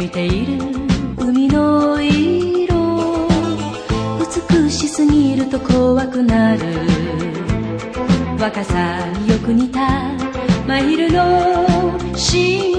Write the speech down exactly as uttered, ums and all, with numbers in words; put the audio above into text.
見ている海の色、美しすぎると怖くなる。若さによく似た真昼の島